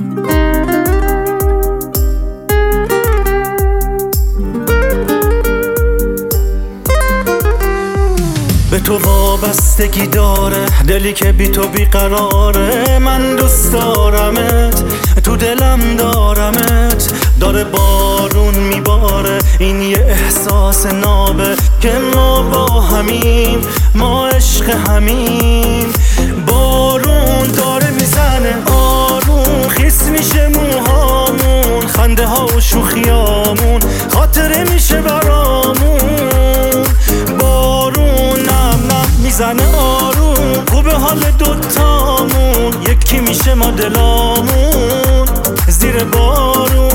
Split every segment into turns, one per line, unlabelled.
به تو وابستگی داره دلی که بی تو بیقراره. من دوست دارمت، تو دلم دارمت. داره بارون میباره، این یه احساس نابه که ما با همیم، ما عشق همیم. بارون داره میزنه آروم، خیس میشه موهامون، خنده ها و شوخیامون خاطره میشه برامون. بارون نم نم میزنه آروم، خوبه حال دوتامون، یکی میشه ما دلامون زیر بارون.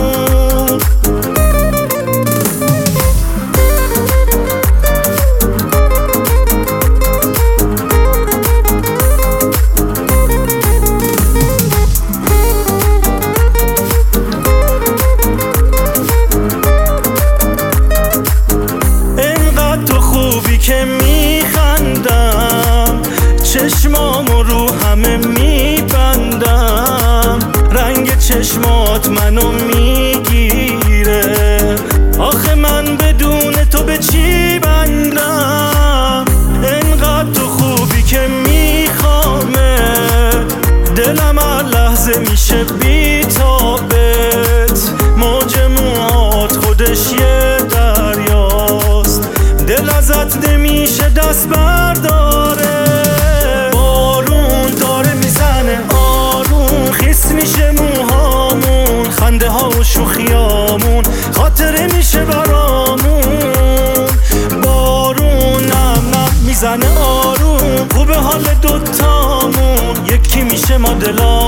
که میخندم، چشمامو رو همه میبندم، رنگ چشمات منو میگیره. آخه من بدون تو به چی بندم؟ انقدر تو خوبی که میخوامه، دلم هر لحظه میشه بی‌تابت. موج موهات خودش یه دریاست، دل ازت نمیشه دست برداره. بارون داره میزنه آروم، خیس میشه موهامون، خنده ها و شوخیامون خاطره میشه برامون. بارون نم نم میزنه آروم، خوبه حال دوتامون، یکی میشه ما دلامون